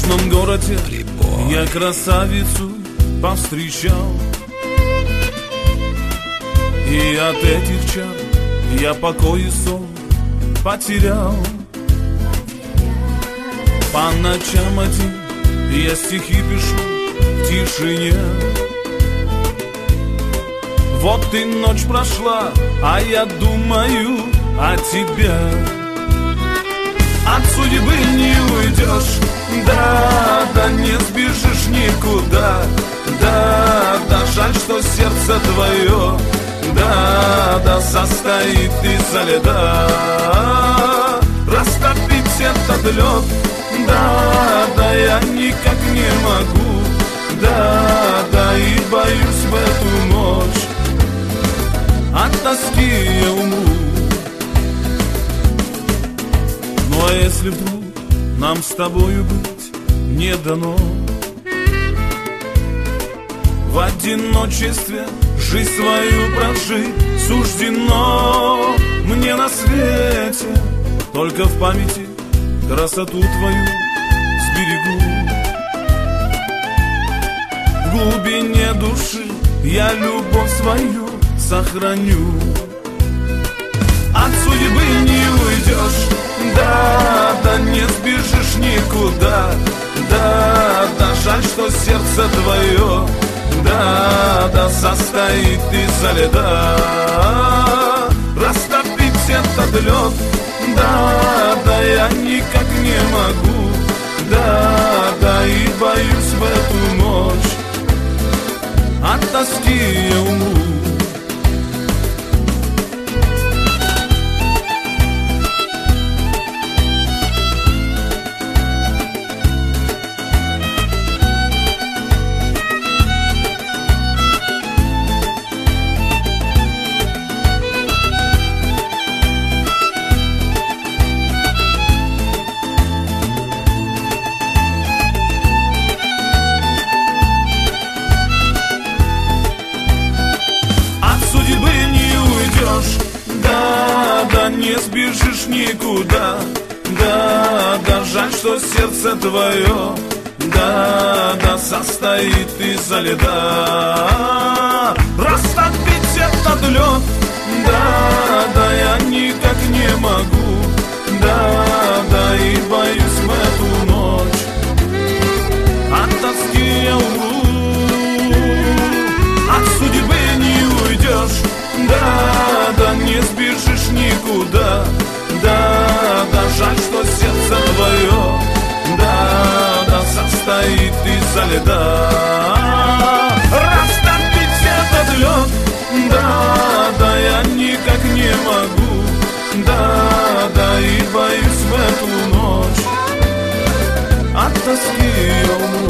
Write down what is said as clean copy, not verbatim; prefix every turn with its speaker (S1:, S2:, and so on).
S1: ночном городе я красавицу повстречал, и от этих чар я покой и сон потерял. По ночам один я стихи пишу в тишине. Вот и ночь прошла, а я думаю о тебе. От судьбы не уйдешь, да, да не сбежишь никуда. Да, да, жаль, что сердце твое, да, да, состоит изо льда. Растопить этот лед, да, да, я никак не могу. Да, да, и боюсь в эту ночь, от тоски я умру. Ну а если вдруг нам с тобою быть не дано, в одиночестве жизнь свою прожить суждено мне на свете. Только в памяти красоту твою сберегу. В глубине души я любовь свою сохраню. От судьбы не уйдешь, да, да не сбежишь никуда. Да, да, жаль, что сердце твое, да, да, состоит изо льда. Растопить этот лед, да, да, я никак не могу. Да, да, и боюсь в эту ночь, от тоски я умру. Да, да, не сбежишь никуда. Да, да, жаль, что сердце твое, да, да, состоит изо льда. Растопить этот лед, да, да, я никак не могу. Да, да, и боюсь в эту ночь, от тоски я умру. От судьбы не уйдешь, да, да, не сбежишь никуда. Да, да, жаль, что сердце твое, да, да, состоит изо льда. Растопить этот лед, да, да, я никак не могу. Да, да, и боюсь в эту ночь, от тоски я умру.